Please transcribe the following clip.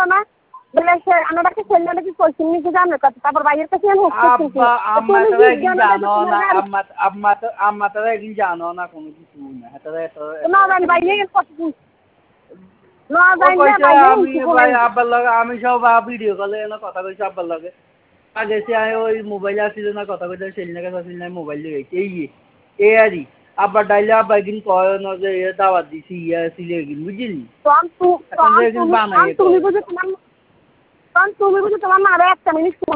না বলে সে আমাকে ছেলে কি কইছিস নি জানো কত তারপর বাইরের কাছে আমি হচ্ছে আম্মা তো একদিন জানো না আম্মা তো একদিন জানো না কোনো কিছু না এটা না জানি বাইরে কত না ও জানি কইছে বাইরে আমি ভাই আব্বার লগে আমি সব ভিডিও কলে না কথা কইছি আব্বার লগে আগে সে ওই মোবাইল আসছিল না কথা কইতে সেলিনা কাছে আসছিল না মোবাইল দিয়ে গেছে এই আরই আব্বার ডাইলে আব্বা একদিন কয় না যে দাওয়াত দিছি আসছিল একদিন বুঝলি তুমি বুঝো তোমার মারে একটা মিনিট